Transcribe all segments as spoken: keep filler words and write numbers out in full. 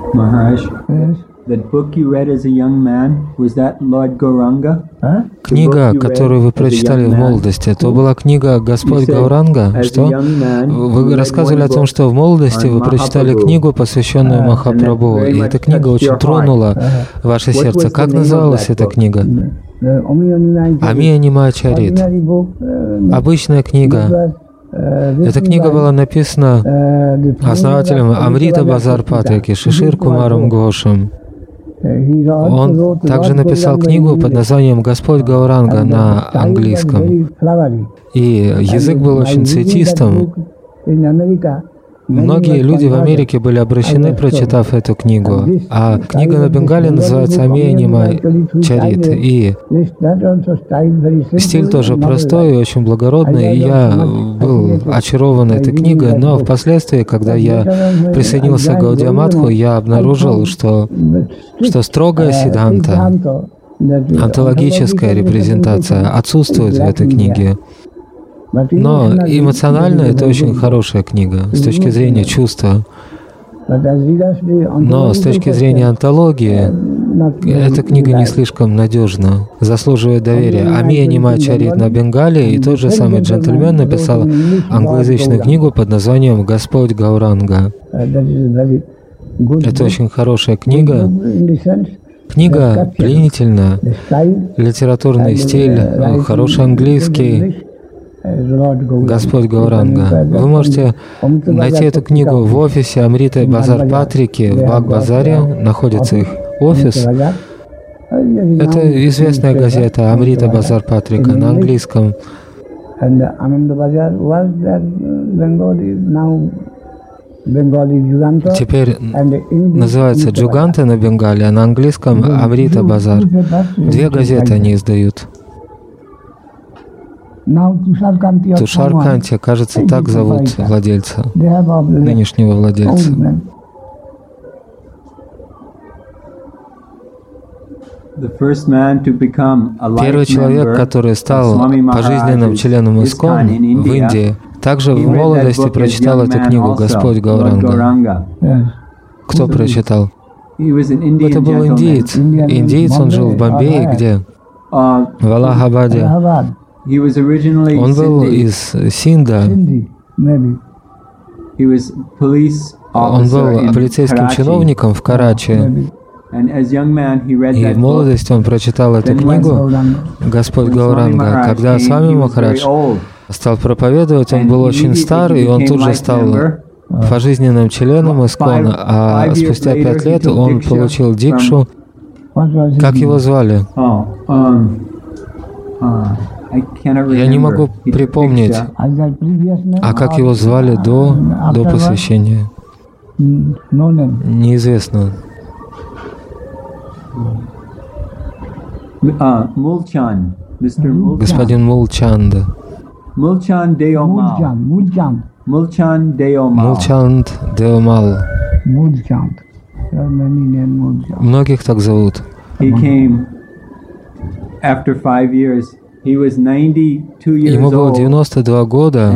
Maharaj, that book you read as a young man, was that Lord Gauranga? Книга, которую вы прочитали в молодости, это была книга «Господь Гауранга». Что? Вы рассказывали о том, что в молодости вы прочитали книгу, посвященную Махапрабху, и эта книга очень тронула ваше сердце. Как называлась эта книга? Амия Нимачарит. Обычная книга. Эта книга была написана основателем Амрита Базар Патрики Шишир Кумаром Гошем. Он также написал книгу под названием «Господь Гауранга» на английском. И язык был очень цветистым. Многие люди в Америке были обращены, прочитав эту книгу. А книга на бенгале называется «Амия Нимачарит». И стиль тоже простой и очень благородный. И я был очарован этой книгой, но впоследствии, когда я присоединился к Гаудия Матху, я обнаружил, что, что строгая сиддханта, онтологическая репрезентация отсутствует в этой книге. Но эмоционально это очень хорошая книга с точки зрения чувства. Но с точки зрения онтологии эта книга не слишком надежна, заслуживает доверия. Амия Нимачарит на бенгале, и тот же самый джентльмен написал англоязычную книгу под названием «Господь Гауранга». Это очень хорошая книга. Книга пленительная, литературный стиль, хороший английский. Господь Гауранга. Вы можете найти эту книгу в офисе Амрита Базар Патрики в Баг-Базаре. Находится их офис. Это известная газета Амрита Базар Патрика на английском. Теперь называется Джуганта на бенгале, а на английском Амрита Базар. Две газеты они издают. Тушар Канти, кажется, так зовут владельца, нынешнего владельца. Первый человек, который стал пожизненным членом ИСККОН в Индии, также в молодости прочитал эту книгу «Господь Гауранга». Кто прочитал? Это был индиец. Индиец, он жил в Бомбее, где? В Аллахабаде. Он был из Синда. Он был полицейским чиновником в Карачи. И в молодости он прочитал эту книгу «Господь Гауранга». Когда Свами Махарадж стал проповедовать, он был очень стар, и он тут же стал пожизненным членом ИСККОН, а спустя пять лет он получил дикшу. Как его звали? Я не могу припомнить, а как его звали до, до посвящения. Неизвестно. Господин Мулчанд. Мулчанд Деомал. Мулчанд Деомал. Мулчанд Деомал. Многих так зовут. Ему было девяносто два года,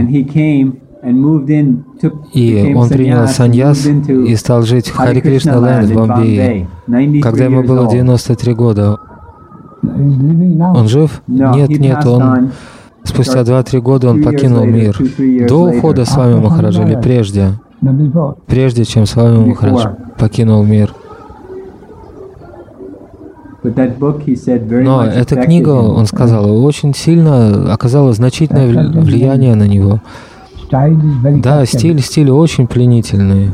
и он принял саньяс и стал жить в Хари Кришна Лэнд в Бомбее, когда ему было девяносто три года. Он жив? Нет, нет, он спустя два-три года он покинул мир. До ухода Свами Махараджа или прежде? Прежде, чем Свами Махарадж покинул мир. Но эта книга, он сказал, очень сильно оказала значительное влияние на него. Да, стиль, стиль очень пленительный.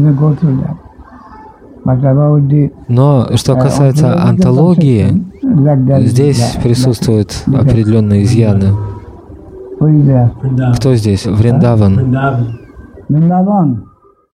Но что касается антологии, здесь присутствуют определенные изъяны. Кто здесь? Вриндаван.